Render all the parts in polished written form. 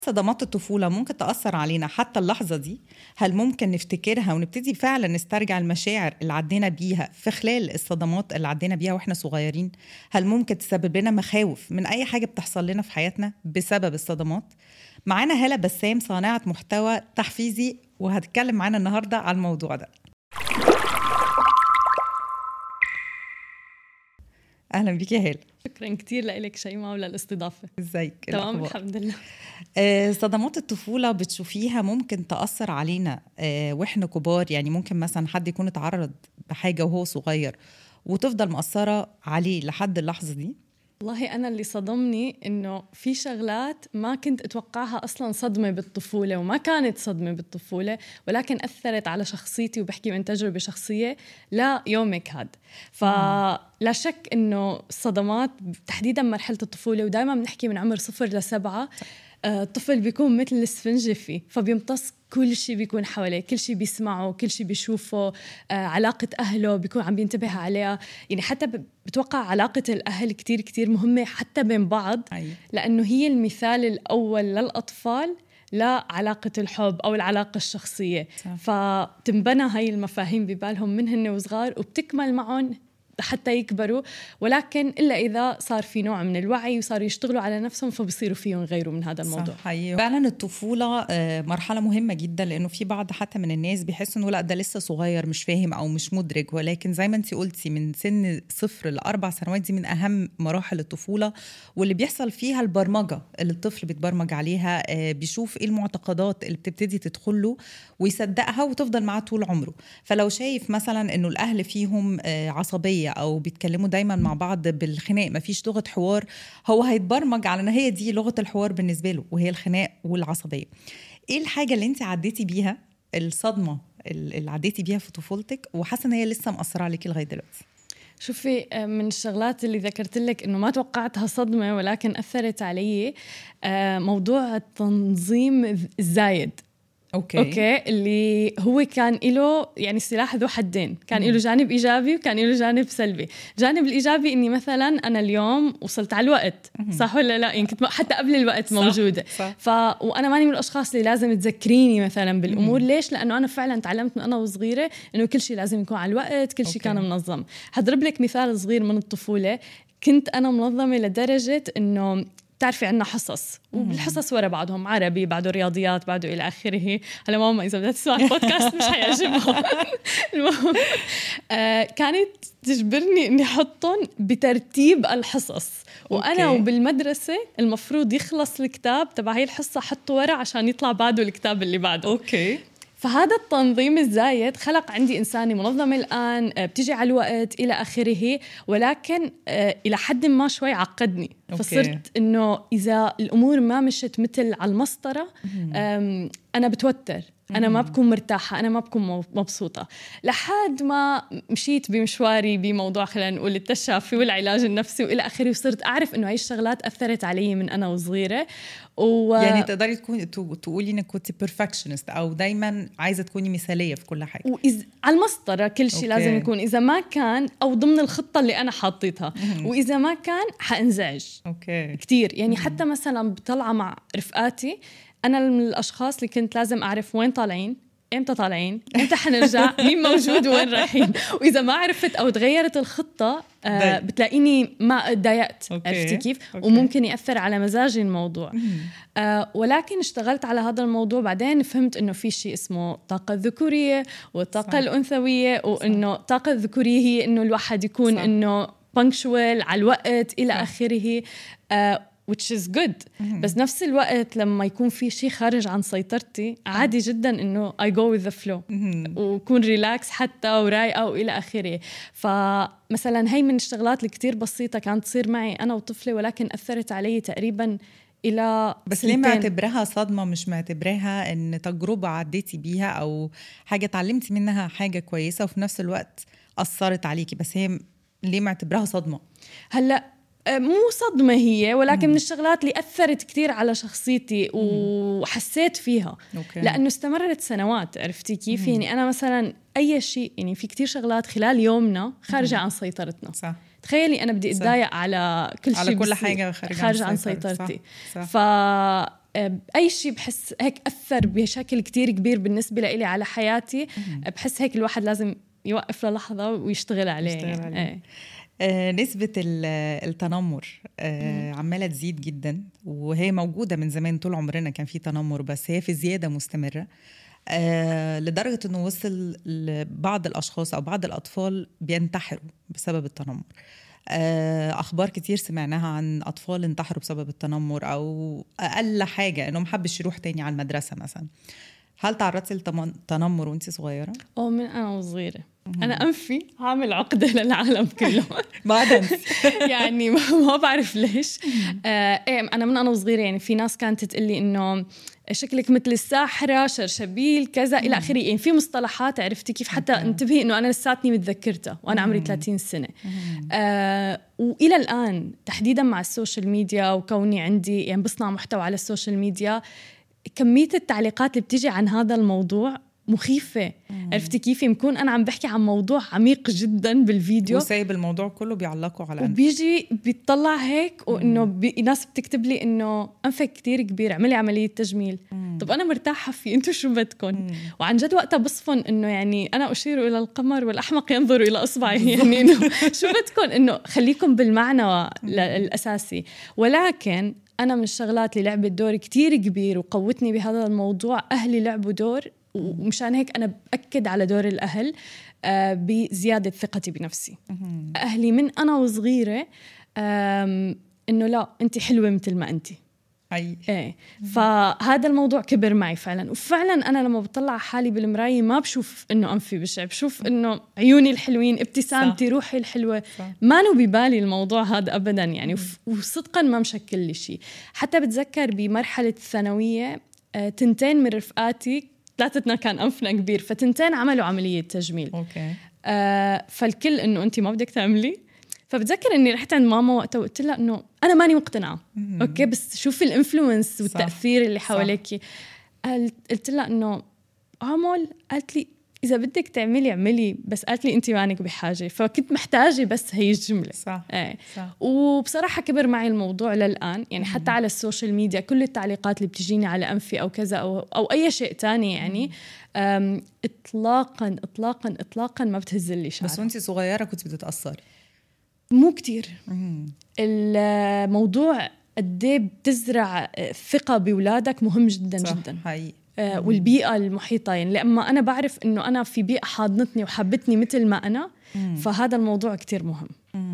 صدمات الطفولة ممكن تأثر علينا حتى اللحظة دي؟ هل ممكن نفتكرها ونبتدي فعلا نسترجع المشاعر اللي عدينا بيها في خلال الصدمات اللي عدينا بيها وإحنا صغيرين؟ هل ممكن تسبب لنا مخاوف من أي حاجة بتحصل لنا في حياتنا بسبب الصدمات؟ معانا هالة بسام، صانعة محتوى تحفيزي، وهتكلم معانا النهاردة على الموضوع ده. أهلا بيك يا هالة. شكرا كتير لك شيماء وللاستضافة. ازيك؟ تمام الحمد لله. صدمات الطفولة بتشوفيها ممكن تأثر علينا وإحنا كبار؟ يعني ممكن مثلا حد يكون اتعرض بحاجة وهو صغير وتفضل مأثرة عليه لحد اللحظة دي؟ والله أنا اللي صدمني إنه في شغلات ما كنت أتوقعها أصلاً صدمة بالطفولة، وما كانت صدمة بالطفولة ولكن أثرت على شخصيتي، وبحكي من تجربة شخصية لا يومك هاد. فلا شك إنه الصدمات تحديداً مرحلة الطفولة، ودائماً بنحكي من عمر 0 ل7 الطفل بيكون مثل السفنجة فيه، فبيمتص كل شيء بيكون حواليه، كل شيء بيسمعه، كل شيء بيشوفه، علاقة أهله بيكون عم بينتبه عليها. يعني حتى بتوقع علاقة الأهل كتير كتير مهمة حتى بين بعض، لأنه هي المثال الأول للأطفال لعلاقة الحب أو العلاقة الشخصية. فتنبنى هاي المفاهيم ببالهم من هن وصغار، وبتكمل معهم حتى يكبروا، ولكن إلا إذا صار في نوع من الوعي وصاروا يشتغلوا على نفسهم فبصيروا فيهم غيروا من هذا الموضوع. صحيح. فعلا الطفولة مرحلة مهمة جدا، لأنه في بعض حتى من الناس بيحس إنه لا ده لسه صغير مش فاهم أو مش مدرك، ولكن زي ما انتي قلتي من سن 0 ل4 سنوات دي من أهم مراحل الطفولة، واللي بيحصل فيها البرمجة اللي الطفل بيتبرمج عليها. بيشوف إيه المعتقدات اللي بتبتدي تدخله ويصدقها وتفضل معاه طول عمره. فلو شايف مثلا إنه الأهل فيهم عصبية أو بيتكلموا دايما مع بعض بالخناق، مفيش لغة حوار، هو هيتبرمج على أن هي دي لغة الحوار بالنسبة له، وهي الخناق والعصبية. إيه الحاجة اللي انت عديتي بيها، الصدمة اللي عديتي بيها في طفولتك وحاسة أن هي لسه مأثرة عليكي لغاية دلوقتي؟ شوفي، من الشغلات اللي ذكرت لك إنه ما توقعتها صدمة ولكن أثرت علي، موضوع التنظيم الزايد. أوكي. اللي هو كان له يعني سلاح ذو حدين، كان له جانب إيجابي وكان له جانب سلبي. جانب الإيجابي إني مثلا أنا اليوم وصلت على الوقت، صح ولا لا؟ يعني كنت حتى قبل الوقت موجودة. وأنا ماني من الأشخاص اللي لازم تذكريني مثلا بالأمور. ليش؟ لأنه أنا فعلا تعلمت من أنا وصغيرة إنه كل شيء لازم يكون على الوقت، كل شيء كان منظم. هضرب لك مثال صغير من الطفولة. كنت أنا منظمة لدرجة إنه تعرفي عنا حصص، وبالحصص ورا بعضهم عربي، بعده رياضيات، بعده إلى آخره. هلا ماما إذا بدها تسمع البودكاست مش حيعجبها. المهم كانت تجبرني إني أحطهم بترتيب الحصص. وأنا وبالمدرسة المفروض يخلص الكتاب تبع هاي الحصة حطه ورا عشان يطلع بعده الكتاب اللي بعده. فهذا التنظيم الزايد خلق عندي إنسانة منظمة الآن، بتيجي على الوقت إلى آخره، ولكن إلى حد ما شوي عقدني. فصرت إنه إذا الأمور ما مشت مثل على المسطرة أنا بتوتر، أنا ما بكون مرتاحة، أنا ما بكون مبسوطة. لحد ما مشيت بمشواري بموضوع خلينا نقول التشافي والعلاج النفسي وإلى آخره، وصرت أعرف إنه هاي الشغلات أثرت علي من أنا وصغيرة. يعني تقدري تقولي إنك كنتي perfectionist أو دايما عايزة تكوني مثالية في كل حاجة، على المسطرة كل شيء لازم يكون، إذا ما كان أو ضمن الخطة اللي أنا حاطيتها، وإذا ما كان حأنزعج كتير. يعني حتى مثلا بطلع مع رفقاتي، أنا من الأشخاص اللي كنت لازم أعرف وين طالعين، إمتى طالعين، إمتى حنرجع، مين موجود وين رايحين. وإذا ما عرفت أو تغيرت الخطة بتلاقيني ما ضايقت. عرفتي كيف؟ وممكن يأثر على مزاجي الموضوع. ولكن اشتغلت على هذا الموضوع، بعدين فهمت إنه في شيء اسمه طاقة الذكورية والطاقة الأنثوية، وإنه الطاقة الذكورية هي إنه الواحد يكون إنه punctual على الوقت إلى آخره، which is good. بس نفس الوقت لما يكون في شيء خارج عن سيطرتي عادي جدا إنه I go with the flow وكون ريلاكس حتى ورايقة وإلى آخره. فمثلا هاي من الشغلات اللي كتير بسيطة كانت تصير معي أنا وطفلة، ولكن أثرت علي تقريبا إلى بس ليه معتبرها صدمة، مش معتبرها إن تجربة عديتي بيها أو حاجة تعلمتي منها حاجة كويسة وفي نفس الوقت أثرت عليكي؟ بس هي ليه معتبرها صدمة؟ هلأ مو صدمة هي، ولكن من الشغلات اللي أثرت كتير على شخصيتي وحسيت فيها. لأنه استمرت سنوات. عرفتي كيف؟ يعني أنا مثلا أي شيء، يعني في كتير شغلات خلال يومنا خارجة عن سيطرتنا. صح. تخيلي أنا بدي أتضايق على كل شيء، على كل حاجة خارج عن سيطرتي. أي شيء بحس هيك أثر بشكل كتير كبير بالنسبة لي على حياتي، بحس هيك الواحد لازم يوقف للحظة ويشتغل عليه. نسبة التنمر عمالة تزيد جدا، وهي موجودة من زمان، طول عمرنا كان في تنمر، بس هي في زيادة مستمرة لدرجة أنه وصل لبعض الأشخاص أو بعض الأطفال بينتحروا بسبب التنمر. أخبار كتير سمعناها عن أطفال انتحروا بسبب التنمر، أو أقل حاجة أنه محبش يروح تاني على المدرسة مثلا. هل تعرضتي للتنمر وانت صغيرة؟ من أنا وصغيرة. أنا أنفي عامل عقدة للعالم كله. ما أنسي يعني ما بعرف ليش. أنا من أنا وصغيرة يعني في ناس كانت تقلي إنه شكلك مثل الساحرة، شرشبيل، كذا إلى آخره. يعني في مصطلحات عرفتي كيف، حتى انتبهي إنه أنا لساتني متذكرتها وأنا عمري 30 سنة. وإلى الآن تحديدا مع السوشيال ميديا، وكوني عندي يعني بصنع محتوى على السوشيال ميديا، كمية التعليقات اللي بتيجي عن هذا الموضوع مخيفة. عرفتي كيف يكون أنا عم بحكي عن موضوع عميق جدا بالفيديو وسايب الموضوع كله بيعلقوا على أنف، وبيجي بيطلع هيك، وإنه ناس بتكتب لي إنه أنفك كتير كبير، اعملي عملية تجميل. طب أنا مرتاحة فيه، أنتوا شو بدكن؟ وعن جد وقتها بصفن إنه يعني أنا أشير إلى القمر والأحمق ينظر إلى أصبعي. يعني إنه شو بدكن، إنه خليكم بالمعنى الأساسي. ولكن أنا من الشغلات اللي لعبت دور كتير كبير وقوتني بهذا الموضوع، أهلي لعبوا دور، ومشان هيك أنا بأكد على دور الأهل بزيادة ثقتي بنفسي. أهلي من أنا وصغيرة إنه لا أنت حلوة مثل ما أنت. إيه. فهذا الموضوع كبر معي فعلا. وفعلا أنا لما بطلع حالي بالمراية ما بشوف إنه أنفي بشع، بشوف إنه عيوني الحلوين، ابتسامتي، روحي الحلوة. ما نو ببالي الموضوع هذا أبدا يعني. وصدقا ما مشكل لي شيء. حتى بتذكر بمرحلة الثانوية 2 من رفقاتي 3 كان أنفنا كبير، ف2 عملوا عملية تجميل. فالكل إنه أنتي ما بدك تعملي. فبتذكر إني رحت عند ماما وقتها وقلت لها إنه أنا ماني مقتنعة. أوكي بس شوفي الإنفلونس والتأثير اللي حواليكي. قلت لها إنه عمل. قالت لي إذا بدك تعملي اعملي، بس قالت لي أنتي مانك بحاجة. فكنت محتاجة بس هي الجملة. صح. وبصراحة كبر معي الموضوع للآن يعني. حتى على السوشيال ميديا كل التعليقات اللي بتجيني على أنفي أو كذا أو أي شيء تاني يعني إطلاقا إطلاقا إطلاقا ما بتهز لي شعر. بس وانتي صغيرة كنت بتتأثري؟ مو كتير. الموضوع قديه بتزرع ثقة بأولادك مهم جدا جدا. حقيقي. والبيئة المحيطة يعني. لما أنا بعرف إنه أنا في بيئة حاضنتني وحبتني مثل ما أنا، فهذا الموضوع كتير مهم.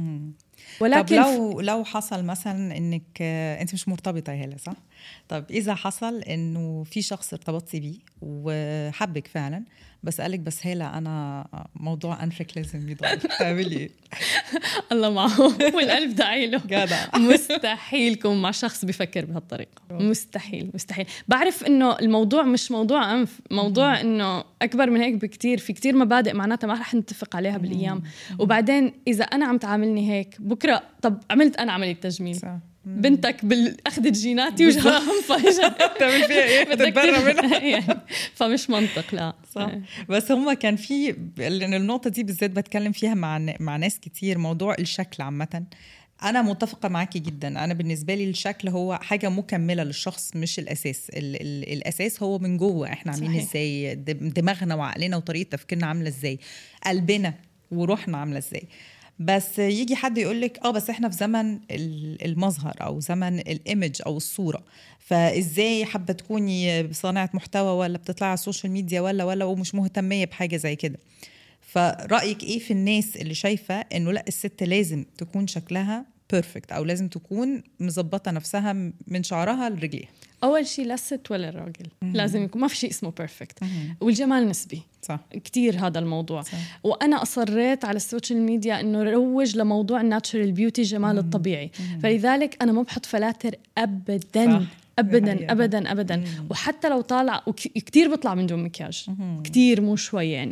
ولكن طب لو حصل مثلا إنك أنت مش مرتبطة يا هلا، صح؟ طب إذا حصل إنه في شخص ارتبطتي بيه وحبك فعلا، بس قالك بس هلا أنا موضوع أنفك لازم يضل، تعملي إيه؟ الله معه والقلب داعي له. مستحيل كون مع شخص بيفكر بهالطريقة. مستحيل مستحيل. بعرف إنه الموضوع مش موضوع أنف، موضوع إنه أكبر من هيك بكتير. في كتير مبادئ معناتها ما رح نتفق عليها بالأيام. وبعدين إذا أنا عم تعاملني هيك بكرة، طب عملت أنا عملية تجميل، بنتك أخذت جيناتي وجهها أنفة تعمل فيها إيه؟ تتبرى منها يعني. فمش منطق. لا صح. بس هما كان في، لأن النقطة دي بالذات بتكلم فيها مع ناس كتير، موضوع الشكل عامة. أنا متفقة معاكي جدا. أنا بالنسبة لي الشكل هو حاجة مكملة للشخص مش الأساس. الأساس هو من جوه إحنا عاملين إزاي، دماغنا وعقلنا وطريقة تفكيرنا عاملة إزاي، قلبنا وروحنا عاملة إزاي. بس يجي حد يقولك بس احنا في زمن المظهر او زمن الايمج او الصورة، فازاي حابة تكوني بصانعة محتوى ولا بتطلع على السوشيال ميديا ولا ومش مهتمية بحاجة زي كده. فرأيك ايه في الناس اللي شايفة انه لا، الست لازم تكون شكلها بيرفكت او لازم تكون مزبطة نفسها من شعرها لرجليها؟ أول شيء لا الست ولا الراجل لازم يكون، ما في شيء اسمه بيرفكت. والجمال نسبي. صح. كتير هذا الموضوع. صح. وأنا أصريت على السوشيال ميديا إنه روج لموضوع الناتشورال بيوتي، الجمال الطبيعي. فلذلك أنا ما بحط فلاتر أبدا. صح. أبدا أبدا أبدا. وحتى لو طالع كتير بطلع من دون مكياج، كتير مو شوي يعني.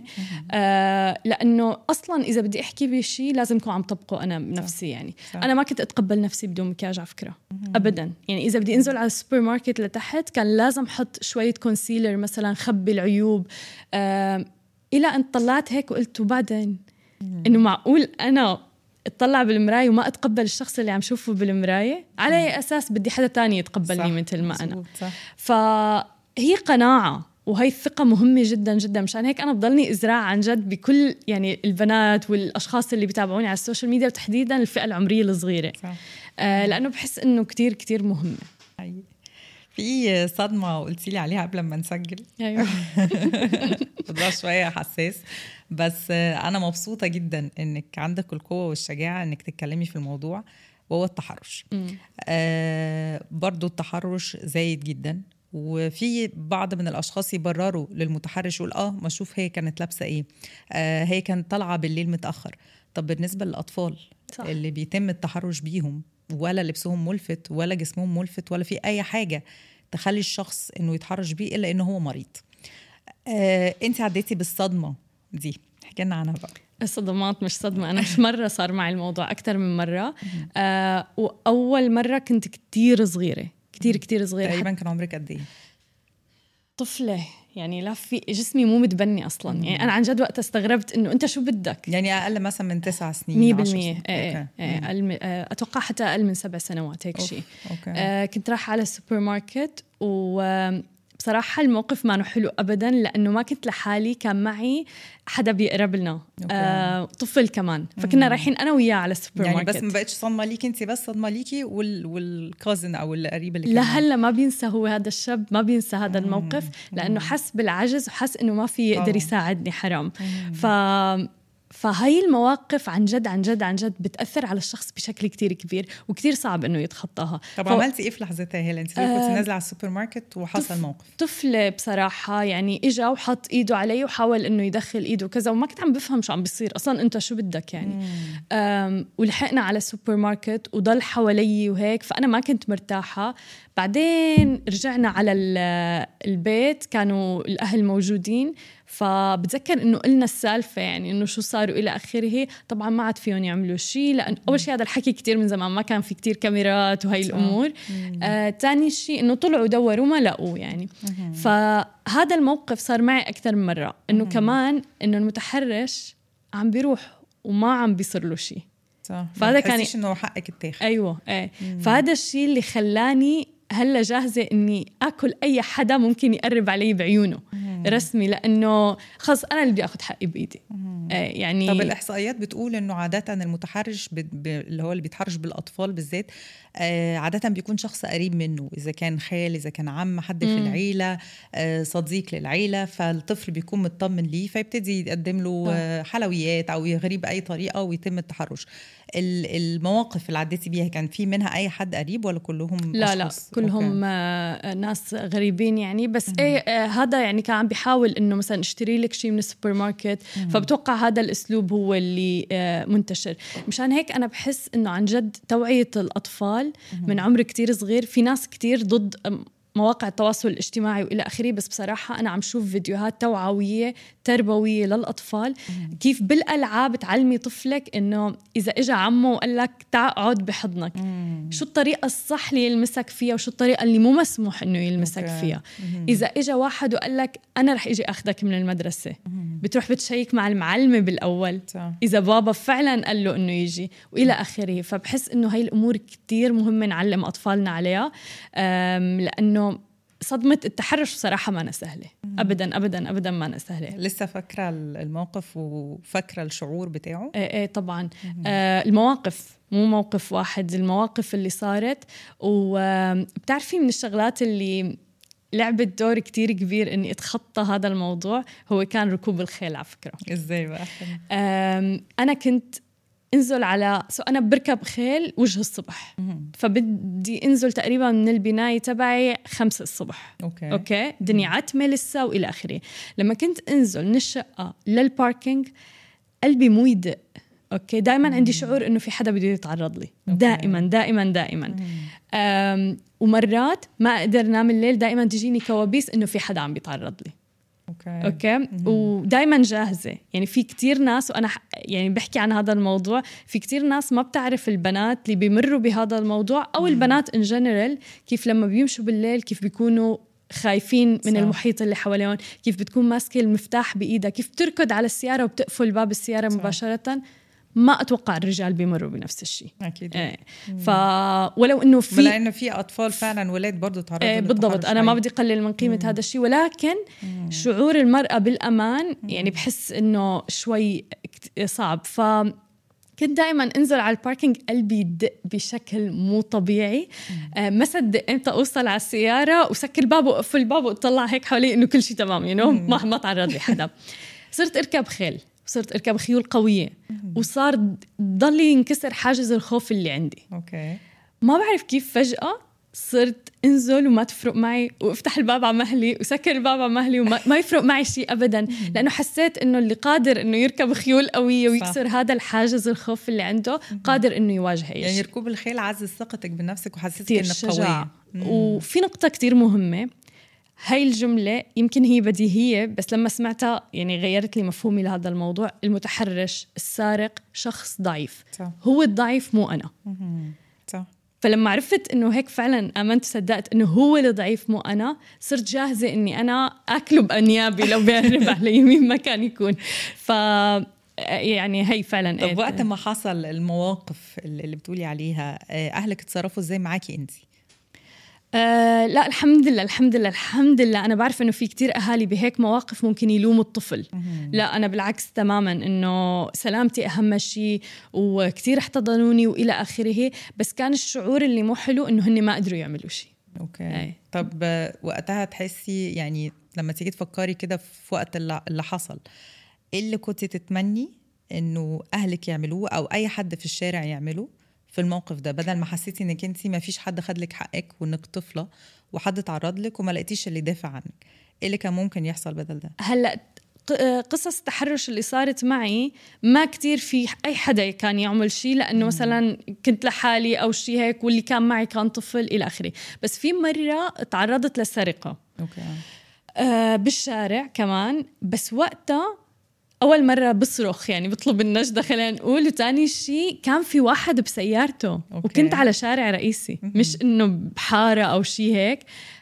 لأنه أصلا إذا بدي أحكي بشي لازم أكون عم طبقه أنا بنفسي يعني. صح. أنا ما كنت أتقبل نفسي بدون مكياج على فكرة أبدا يعني. إذا بدي أنزل على السوبر ماركت لتحت كان لازم أحط شوية كونسيلر مثلا، خبي العيوب. إلى أن طلعت هيك وقلت وبعدين إنه معقول أنا اطلع بالمراية وما اتقبل الشخص اللي عم شوفه بالمراية، على أي أساس بدي حدا تاني يتقبلني مثل ما أنا؟ فهي قناعة، وهي الثقة مهمة جدا جدا. مشان هيك أنا بضلني إزراع عن جد بكل يعني البنات والأشخاص اللي بيتابعوني على السوشيال ميديا، وتحديدا الفئة العمرية الصغيرة، لأنه بحس إنه كتير كتير مهمة. في صدمة قلتي لي عليها قبل ما نسجل. أيوة. ده شوية حساس، بس أنا مبسوطة جدا إنك عندك القوة والشجاعة إنك تتكلمي في الموضوع، وهو التحرش. برضو التحرش زايد جدا، وفي بعض من الأشخاص يبرروا للمتحرش يقول ما شوف هي كانت لابسة إيه، هي كانت طالعة بالليل متأخر. طب بالنسبة للأطفال صح. اللي بيتم التحرش بيهم، ولا لبسهم ملفت ولا جسمهم ملفت ولا في أي حاجة تخلي الشخص إنه يتحرش بيه إلا إنه هو مريض. أنت عديتي بالصدمة دي، حكي لنا عنها بقى. الصدمات مش صدمة، أنا مش مرة صار معي الموضوع، أكتر من مرة. وأول مرة كنت كتير صغيرة، كتير صغيرة. تقريبا كان عمرك قد إيه؟ طفلة يعني، لا في جسمي مو متبني أصلاً. يعني أنا عن جد وقت استغربت إنه أنت شو بدك، يعني أقل مثلا من 9 سنين 100%. أتوقع حتى أقل من 7 سنوات هيك شيء. كنت رايحة على السوبر ماركت، وبصراحة الموقف ما حلو أبداً، لأنه ما كنت لحالي، كان معي حدا بيقرب لنا، طفل كمان. فكنا رايحين أنا وياه على السوبر يعني ماركت. بس ما بقتش صدمة ليكي انت، بس صدمة ليكي والكازن أو القريب اللي كان هلا ما بينسى، هو هذا الشاب ما بينسى هذا الموقف، لأنه حس بالعجز وحس إنه ما في يقدر يساعدني، حرام. فهاي المواقف عن جد بتأثر على الشخص بشكل كتير كبير، وكتير صعب إنه يتخطاها. طب عملتي إيه في لحظتها هلا؟ أنت كنت نازلة على السوبر ماركت وحصل موقف. طفل بصراحة يعني إجا وحط إيده علي وحاول إنه يدخل إيده كذا، وما كنت عم بفهم شو عم بيصير أصلاً، أنت شو بدك يعني. ولحقنا على السوبر ماركت وضل حوالي وهيك، فأنا ما كنت مرتاحة. بعدين رجعنا على البيت، كانوا الأهل موجودين، فبتذكر إنه قلنا السالفة يعني إنه شو صاروا إلى آخره. طبعا ما عاد فيهم يعملوا شيء، لأن أول شيء هذا الحكي كتير من زمان، ما كان في كتير كاميرات وهي الأمور. تاني شيء إنه طلعوا دوروا ما لقوا يعني. فهذا الموقف صار معي أكثر من مرة، إنه كمان إنه المتحرش عم بيروح وما عم بيصير له شيء. فهذا كان إنه حقك التاخد. أيوة فهذا الشيء اللي خلاني هلا جاهزة إني أكل أي حدا ممكن يقرب علي بعيونه رسمي، لأنه خلص أنا اللي بدي أخذ حقي بإيدي. يعني طب الإحصائيات بتقول إنه عادة المتحرش اللي هو اللي بيتحرش بالأطفال بالذات عادة بيكون شخص قريب منه، إذا كان خال، إذا كان عم، حد في العيلة، صديق للعيلة، فالطفل بيكون مطمن ليه فيبتدي يقدم له حلويات أو يغريه بأي طريقة ويتم التحرش. المواقف اللي عديتي بيها كان في منها أي حد قريب ولا كلهم لا كلهم ناس غريبين يعني. بس هذا يعني كان عم بيحاول إنه مثلا اشتري لك شيء من السوبر ماركت، فبتوقع هذا الأسلوب هو اللي منتشر. مشان هيك أنا بحس إنه عن جد توعية الأطفال من عمر كتير صغير. في ناس كتير ضد مواقع التواصل الاجتماعي وإلى آخره، بس بصراحة أنا عم شوف فيديوهات توعوية تربوية للأطفال، كيف بالألعاب تعلمي طفلك إنه إذا إجا عمه وقال لك تعال اقعد بحضنك، شو الطريقة الصح اللي يلمسك فيها وشو الطريقة اللي مو مسموح إنه يلمسك فيها. إذا إجا واحد وقال لك أنا رح إجي أخذك من المدرسة، بتروح بتشيك مع المعلمة بالأول إذا بابا فعلا قال له إنه يجي وإلى آخره. فبحس إنه هاي الأمور كتير مهمة نعلم أطفالنا عليها، لأنه صدمة التحرش بصراحة ما سهلة أبداً أبداً أبداً، ما سهلة. لسه فاكرة الموقف وفاكرة الشعور بتاعه؟ إيه طبعاً. المواقف مو موقف واحد، المواقف اللي صارت. وبتعرفي من الشغلات اللي لعبت دور كتير كبير إني أتخطى هذا الموضوع هو كان ركوب الخيل. على فكرة إزاي بقى؟ أنا كنت انزل على أنا بركب خيل وجه الصبح، فبدي انزل تقريبا من البناية تبعي 5 الصبح. أوكي. دنيا عتمة لسه وإلى آخره. لما كنت انزل من الشقة للباركينج قلبي مو يدق. أوكي. دائما عندي شعور إنه في حدا بده يتعرض لي. دائما دائما دائما. ومرات ما أقدر نام الليل، دائما تجيني كوابيس إنه في حدا عم بيتعرض لي. أوكي. ودايما جاهزة. يعني في كتير ناس، وأنا يعني بحكي عن هذا الموضوع، في كتير ناس ما بتعرف البنات اللي بيمروا بهذا الموضوع أو البنات إن جنرال كيف لما بيمشوا بالليل كيف بيكونوا خايفين من المحيط اللي حواليهم، كيف بتكون ماسكة المفتاح بإيدها، كيف تركض على السيارة وبتقفل باب السيارة مباشرة. ما أتوقع الرجال بيمروا بنفس الشيء أكيد. ولو إنه في لأنه في أطفال فعلا ولاد برضو تعرضوا بالضبط. أنا ما بدي أقلل من قيمة هذا الشيء، ولكن شعور المرأة بالأمان يعني بحس إنه شوي صعب. كنت دائما انزل على الباركينج قلبي يدق بشكل مو طبيعي. ما صدق امتى اوصل على السياره وسكر الباب وقفل الباب واطلع هيك حوالي انه كل شيء تمام، ما تعرض لي حدا. صرت اركب خيل، صرت اركب خيول قويه، وصار ضل ينكسر حاجز الخوف اللي عندي. ما بعرف كيف فجاه صرت انزل وما تفرق معي، وافتح الباب على مهلي وسكر الباب على مهلي وما يفرق معي شيء ابدا، لانه حسيت انه اللي قادر انه يركب خيول قويه ويكسر هذا الحاجز الخوف اللي عنده قادر انه يواجه اي شيء. يعني ركوب الخيل عزز ثقتك بنفسك وحسيتك انك قويه. وفي نقطه كتير مهمه، هاي الجمله يمكن هي بديهيه بس لما سمعتها يعني غيرت لي مفهومي لهذا الموضوع. المتحرش السارق شخص ضعيف. صح. هو الضعيف مو انا. صح. فلما عرفت إنه هيك فعلاً آمنت وصدقت إنه هو اللي ضعيف مو أنا، صرت جاهزة إني أنا أكله بأنيابي لو بيهرب على يمين ما كان يكون. يعني هي فعلاً. طب وقت ما حصل المواقف اللي بتقولي عليها، أهلك تصرفوا إزاي معاكي أنتي؟ لا الحمد لله أنا بعرف إنه في كتير أهالي بهيك مواقف ممكن يلوموا الطفل. لا أنا بالعكس تماماً، إنه سلامتي أهم شيء وكتير احتضنوني وإلى آخره، بس كان الشعور اللي مو حلو إنه هني ما قدروا يعملوا شيء. طب وقتها تحسي يعني لما تيجي تفكري كده في وقت اللي حصل، إيه اللي كنت تتمني إنه أهلك يعملوه أو أي حد في الشارع يعمله في الموقف ده، بدل ما حسيتي انك انتي ما فيش حد خد لك حقك وانك طفله وحد تعرض لك وما لقيتيش اللي يدافع عنك؟ ايه اللي كان ممكن يحصل بدل ده؟ هلا قصص التحرش اللي صارت معي ما كتير في أي حدا كان يعمل شيء، لأنه مثلا كنت لحالي أو شيء هيك، واللي كان معي كان طفل إلى آخره. بس في مرة تعرضت للسرقة بالشارع كمان، بس وقتها أول مرة بصرخ يعني بطلب النجدة خلينا نقول، وتاني شيء كان في واحد بسيارته وكنت على شارع رئيسي مش إنه بحارة أو شيء هيك.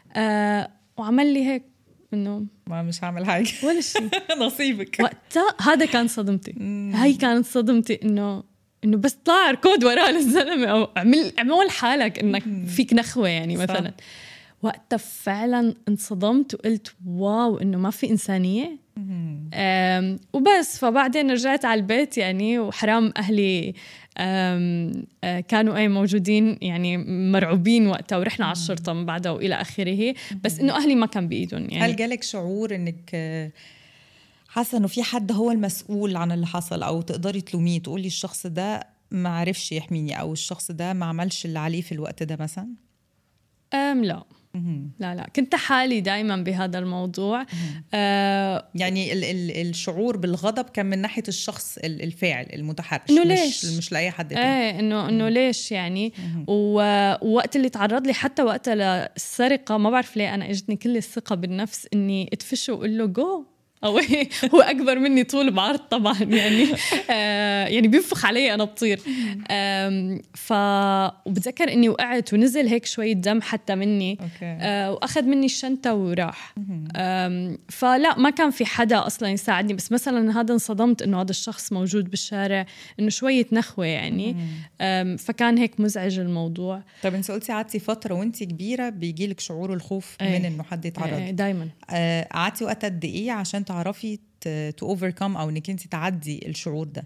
وعمل لي هيك إنه ما مش هعمل حاجة ولا شيء. نصيبك. وقتها هذا كان صدمتي. هاي كانت صدمتي إنه بس طلع ركود وراه للزلمة أو اعمل حالك إنك فيك نخوة يعني مثلا. وقتها فعلا انصدمت وقلت واو إنه ما في إنسانية. وبس. فبعدين رجعت على البيت يعني، وحرام أهلي كانوا أي موجودين يعني مرعوبين وقتها، ورحنا على الشرطة من بعدها وإلى آخره. بس إنه أهلي ما كان بإيدهم يعني. هل جالك شعور إنك حاسة إنه في حد هو المسؤول عن اللي حصل، أو تقدري تلوميه تقولي الشخص ده ما عرفش يحميني أو الشخص ده ما عملش اللي عليه في الوقت ده مثلا؟ لا كنت حالي دايما بهذا الموضوع. يعني الشعور بالغضب كان من ناحية الشخص الفاعل المتحرش، مش لأي حد تاني. إنه ليش يعني. ووقت اللي تعرض لي حتى وقت للسرقة ما بعرف ليه أنا اجتني كل الثقة بالنفس إني اتفشه وقل له جو. هو أكبر مني طول بعرض طبعا يعني. يعني بينفخ علي أنا بطير. وبتذكر إني وقعت ونزل هيك شوية دم حتى مني. وأخذ مني الشنطة وراح. فلا ما كان في حدا أصلا يساعدني، بس مثلا هذا انصدمت إنه هذا الشخص موجود بالشارع، إنه شوية نخوة يعني. فكان هيك مزعج الموضوع. طب انت قلتي قعدتي فترة وانت كبيرة بيجيلك شعور الخوف من إنه حد يتعرض دايما. قعدتي وقت قد إيه عشان تعرفي to overcome أو إنك انت تعدي الشعور ده؟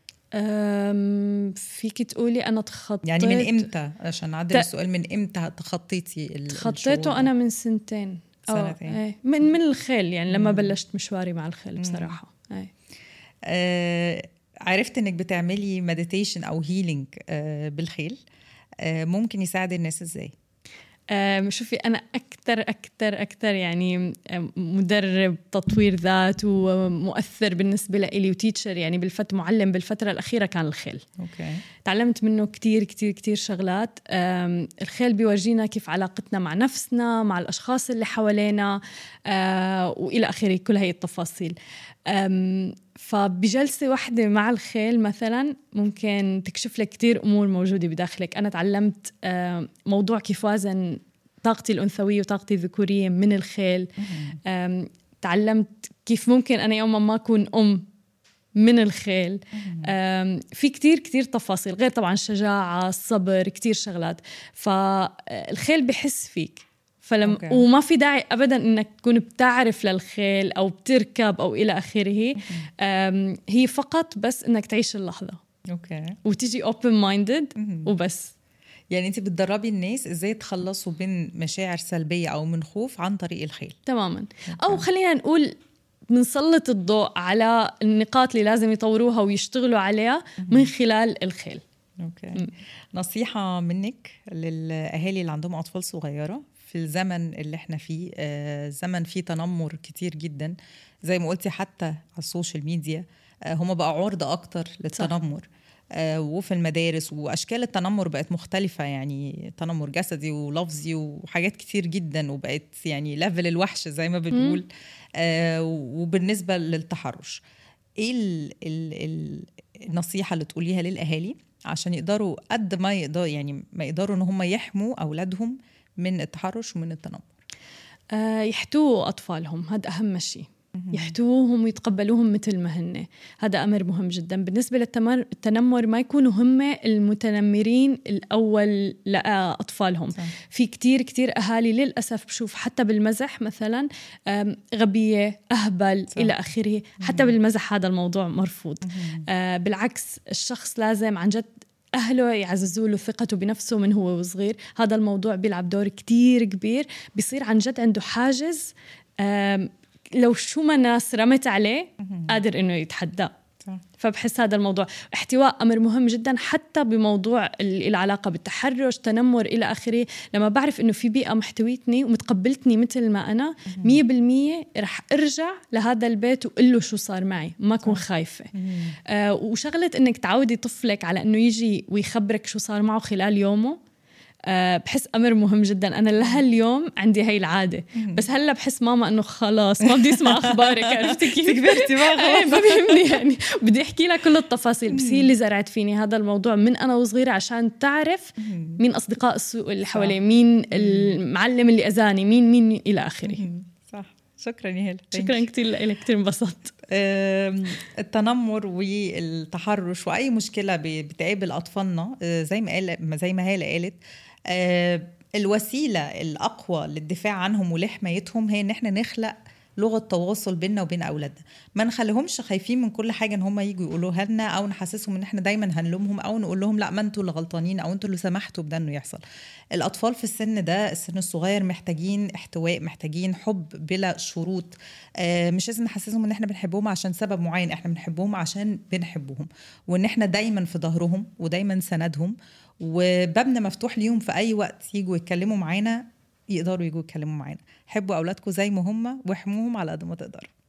فيك تقولي أنا تخطيت يعني من إمتى، عشان نعدل السؤال، من إمتى تخطيتي تخطيته أنا من سنتين. من الخيل يعني. لما بلشت مشواري مع الخيل بصراحة. عرفت إنك بتعملي meditation أو healing بالخيل، ممكن يساعد الناس إزاي؟ شوفي أنا أكتر يعني مدرب تطوير ذات ومؤثر بالنسبة لي وتيتشر يعني معلم بالفترة الأخيرة كان الخيل. تعلمت منه كتير شغلات. الخيل بيورجينا كيف علاقتنا مع نفسنا، مع الأشخاص اللي حوالينا وإلى آخره، كل هاي التفاصيل. فبجلسة واحدة مع الخيل مثلا ممكن تكشف لك كتير أمور موجودة بداخلك. أنا تعلمت موضوع كيف وازن طاقتي الأنثوية وطاقتي الذكورية من الخيل. تعلمت كيف ممكن أنا يوما ما أكون من الخيل. في كتير تفاصيل غير طبعا الشجاعة، الصبر، كتير شغلات. فالخيل بحس فيك وما في داعي أبدا أنك تكون بتعرف للخيل أو بتركب أو إلى آخره. هي فقط بس أنك تعيش اللحظة وتيجي open minded وبس. يعني أنت بتدربي الناس إزاي تخلصوا من مشاعر سلبية أو من خوف عن طريق الخيل تماما. أو خلينا نقول بنسلط الضوء على النقاط اللي لازم يطوروها ويشتغلوا عليها من خلال الخيل. نصيحة منك للأهالي اللي عندهم أطفال صغيرة في الزمن اللي احنا فيه، زمن فيه تنمر كتير جدا زي ما قلتي، حتى على السوشيال ميديا هم بقى عرضة أكتر للتنمر. وفي المدارس وأشكال التنمر بقت مختلفة، يعني تنمر جسدي ولفظي وحاجات كتير جدا، وبقت يعني ليفل الوحش زي ما بنقول. وبالنسبة للتحرش، ايه النصيحة اللي تقوليها للأهالي عشان يقدروا قد ما يقدروا، يعني ما يقدروا ان هم يحموا أولادهم من التحرش ومن التنمر؟ يحتووا أطفالهم، هذا أهم شيء. يحتوهم ويتقبلوهم مثل ما هن، هذا أمر مهم جدا. بالنسبة للتنمر ما يكونوا هم المتنمرين الأول لأطفالهم. في كتير أهالي للأسف بشوف حتى بالمزح مثلا غبية، أهبل إلى آخره. حتى بالمزح هذا الموضوع مرفوض. بالعكس، الشخص لازم عن جد أهله يعززوا له ثقته بنفسه من هو وصغير. هذا الموضوع بيلعب دور كتير كبير، بيصير عن جد عنده حاجز لو شو ما ناس رمت عليه قادر إنه يتحدى. فبحس هذا الموضوع احتواء أمر مهم جدا، حتى بموضوع العلاقة بالتحرش، تنمر إلى آخره. لما بعرف إنه في بيئة محتويتني ومتقبلتني مثل ما أنا 100% رح أرجع لهذا البيت وقل له شو صار معي، ما أكون خايفة. وشغلة إنك تعودي طفلك على إنه يجي ويخبرك شو صار معه خلال يومه، بحس أمر مهم جدا. أنا لهاليوم عندي هاي العادة، بس هلأ بحس ماما أنه خلاص ما بدي أسمع أخبارك، عرفتي كيف؟ كبرتي ما بيهمني، يعني بدي أحكي لك كل التفاصيل. بس هي اللي زرعت فيني هذا الموضوع من أنا وصغيرة عشان تعرف مين أصدقاء السوء اللي حوالي، مين المعلم اللي أذاني، مين إلى آخره. صح. شكرا يا شكرا كتير لك، كتير انبسطت. التنمر والتحرش وأي مشكلة بتقابل أطفالنا زي ما هالة قالت، الوسيلة الأقوى للدفاع عنهم ولحمايتهم هي إن احنا نخلق لغة تواصل بيننا وبين أولادنا. ما نخليهمش خايفين من كل حاجة إن هم يجوا يقولوها لنا، أو نحسسهم إن احنا دايما هنلومهم، أو نقول لهم لا ما انتوا اللي غلطانين، أو انتوا اللي سمحتوا بده إنه يحصل. الأطفال في السن ده، السن الصغير، محتاجين احتواء، محتاجين حب بلا شروط. مش لازم نحسسهم إن احنا بنحبهم عشان سبب معين، احنا بنحبهم عشان بنحبهم، وإن احنا دايما في ظهرهم ودايما سندهم، وبابنا مفتوح ليهم في أي وقت يجوا يتكلموا معانا، يقدروا يجوا يتكلموا معانا. حبوا أولادكم زي ما هم واحموهم على قد ما تقدروا.